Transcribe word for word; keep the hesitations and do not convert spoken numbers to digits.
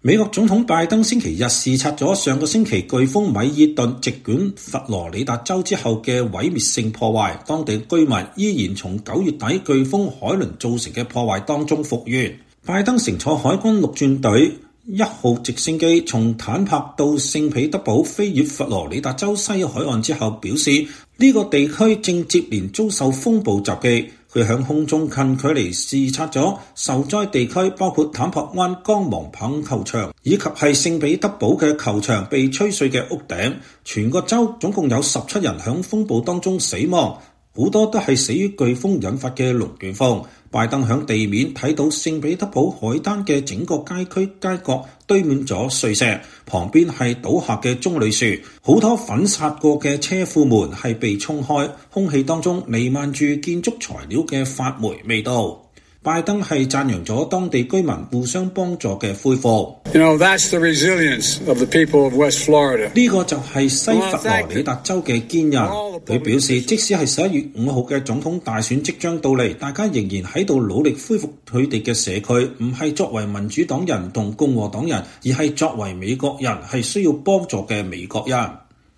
美國總統拜登星期日視察咗上個星期颶風米爾頓席捲佛羅里達州之後嘅毀滅性破壞，當地居民依然從九月底颶風海倫造成嘅破壞當中復原。拜登乘坐海軍陸戰隊一號直升機從坦帕到聖彼得堡飛越佛羅里達州西海岸之後表示，呢個地區正接連遭受風暴襲擊。佢響空中近距離視察咗受災地區，包括坦帕灣光芒棒球場，以及係聖彼得堡嘅球場被吹碎嘅屋頂。全個州總共有十七人響風暴當中死亡，好多都係死於颶風引發嘅龍捲風。拜登響地面睇到聖彼得堡海灘嘅整個街區街角堆滿咗碎石，旁邊係倒下嘅棕櫚樹，好多粉刷過嘅車庫門係被衝開，空氣當中彌漫住建築材料嘅發霉味道。拜登係讚揚咗當地居民互相幫助嘅恢復。 You know, that's the resilience of the people of West Florida. 呢個就係西佛羅里達州嘅堅韌。佢表示，即使係十一月五號嘅總統大選即將到嚟，大家仍然喺度努力恢復佢哋嘅社區，唔係作為民主黨人同共和黨人，而係作為美國人，係需要幫助嘅美國人。